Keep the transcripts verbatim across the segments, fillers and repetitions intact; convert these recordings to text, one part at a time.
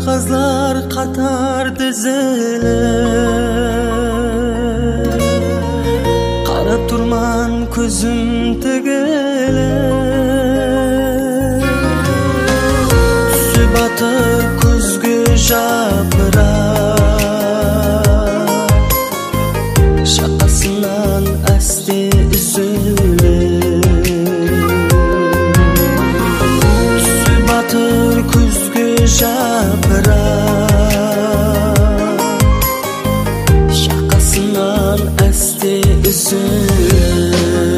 Kağızlar katar dizilir, kara turman közüm tegeler. Түсі батыр көзге жапырақ, шақасынан әсте үзілер. Түсі батыр көзге жапырақ, шақасынан әсте үзілер.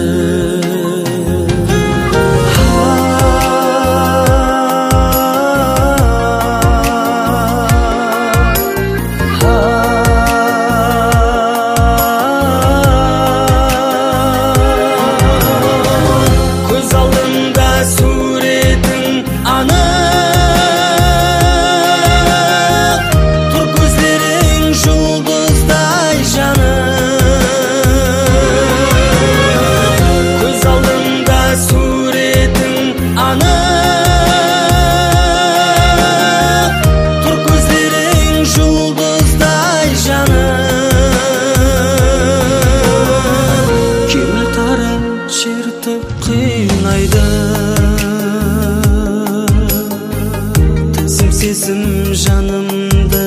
Сезім жанымды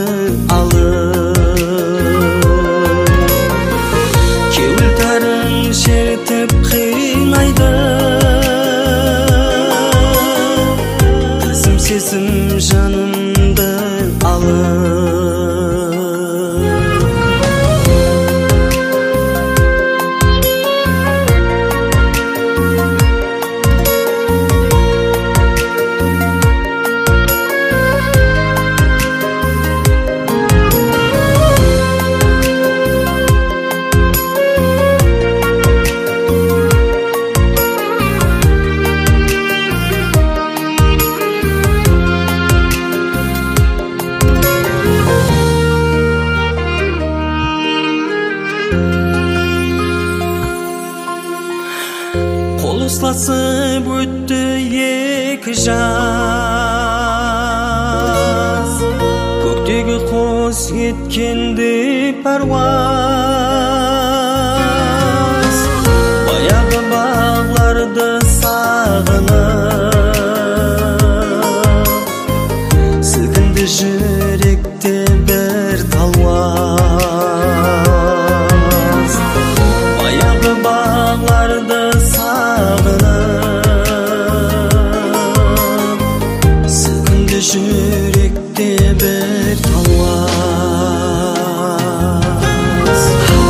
алып, кеуілтарын шертіп қинайды. Тізім сезім жанымды алып. Қол ұстасып өтті екі жаз, көктегі қос еткенде паруаз. Баяғы бағларды сағынып, сілкінді жүректе бір талуаз. Баяғы бағларды жүректе бір талуаз.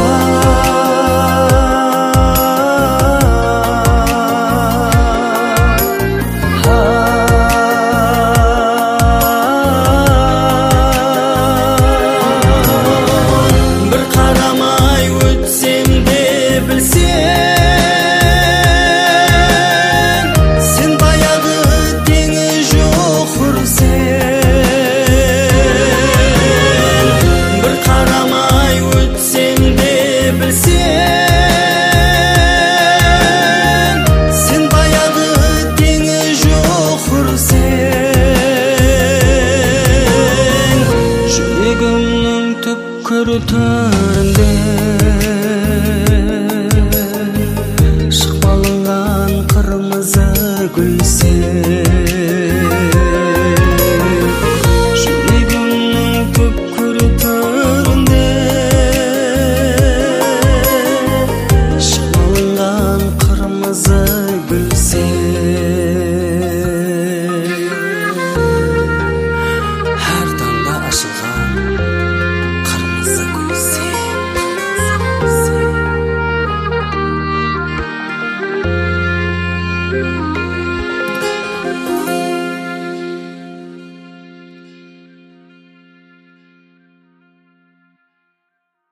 Бір қарамай өтсем де білсең, сен баяғы теңі жоқ ұрсең. Бір қарамай өтсем де білсең,